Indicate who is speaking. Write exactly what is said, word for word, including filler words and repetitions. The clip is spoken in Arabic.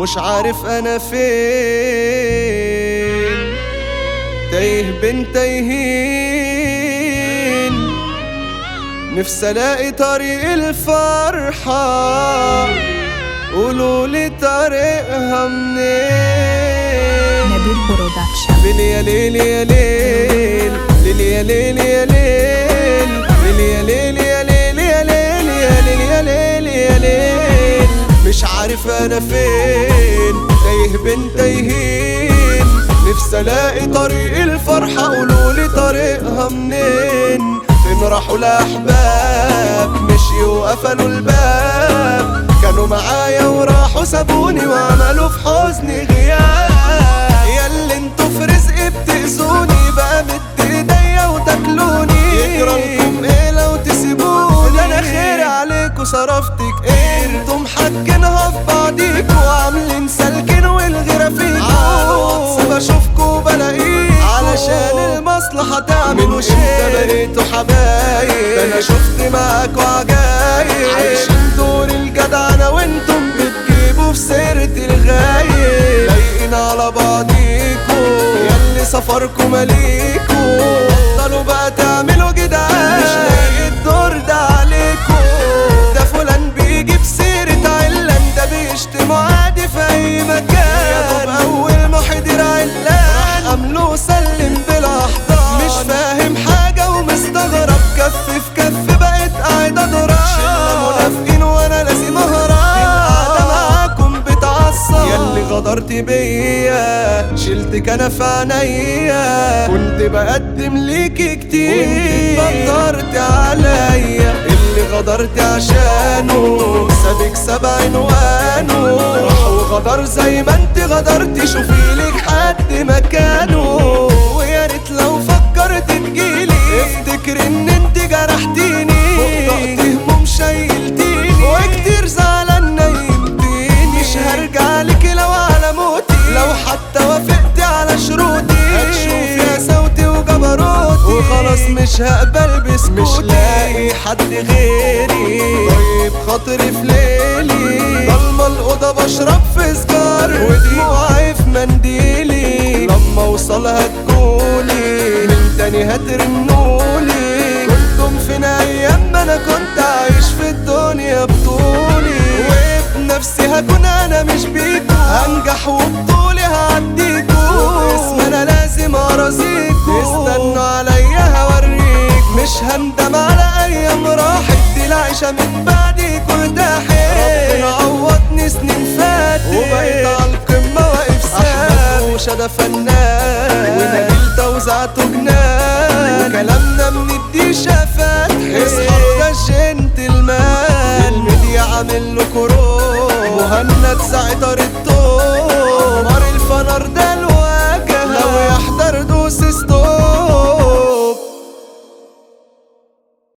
Speaker 1: مش عارف انا فين، تايه بين تايهين، نفسي الاقي طريق الفرحة، قولولي طريقها منين.
Speaker 2: نبيل برودكشن.
Speaker 1: ليل يا ليل يا ليل، ليل يا ليل يا ليل، ليل يا ليل يا ليل يا ليل يا ليل يا ليل يا ليل، مش عارف انا فين، تايه بين تايهين، نفسي الاقي طريق الفرحة، قولولي طريقها منين. فين راحوا الاحباب، مشيوا وقفلوا الباب، كانوا معايا وراحوا سابوني وعملوا في حزني غياب. ياللي انتوا في رزقي بتأذوني، بقى مد ايديا وتاكلوني، يجرالكم ايه لو تسيبوني، ده انا خيري عليكوا صرفتك ايه، انتوا محكينها في بعضيكوا وعاملين سالكين والغيرة فيكوا، بشوفكوا بلاقيكوا علشان المصلحة تعملوا شيء، ده بقيتوا حبايب، ده انا شفت معاكوا عجايب، عايشين دور الجدعنة وانتم بتجيبوا في سيرة الغايب، لايقين على بعضيكوا ياللي سفركوا ماليكوا، بطلوا بقى تعملوا جدعان، مش لاقي الدور ده عليكوا، ده فلان بيجيب سيرة علان، ده بيشتموا عادي في اي مكان، يا دوب اول ما حضر علان عملوا سلم بلا احضان، مش فاهم حاجة ومستغرب، كف في كف بقيت قاعد اضرب، شلة منافقين وانا لازم اهرب، القعدة معاكم بتعصب، ياللي غدرت بيا شلتك انا في عينيا، كنت بقدم ليكي كتير وانت غدرت عليا، اللي غدرت عشانه سابك سبع عنوانه، راح وغدر زي ما انت غدرتي، شوفيلك حد مكانه، ويا ريت لو فكرت تجيلي، افتكر ان انت جرحتيني، فوق ضغط هموم شايلتيني، وكتير زعلان نايمتيني، مش هرجع لك لو على موتي، لو حتى وافقتي على شروطي، هتشوف يا صوتي وجبروتي، وخلاص مش هقبل بسكوتي، مش لاقي حد غيري طيب خاطري في ليلي، ضلمة الأوضة بشرب في سجار، ودموعي في منديلي، لما اوصل هتقولي من تاني هترنولي، كنتم فين ايام ما انا كنت عايش في الدنيا بطولي، وبنفسي هكون انا مش بيكو، هنجح وبطولي هعديكو، اسم انا لازم ارازيكو، استنوا عليا هوريك، مش هندم على ايام راحت، دي العيشة من بعدي كل ضاحك، ربنا عوضني سنين فاتت، وبقيت عالقمة واقف ثابت، وشدا فنان ونجيل توزعته جنان، وكلامنا من الديشة فاتح، اصحابه ده جنتلمان، الميديا عامل له كورونا، مهند ساعة الطول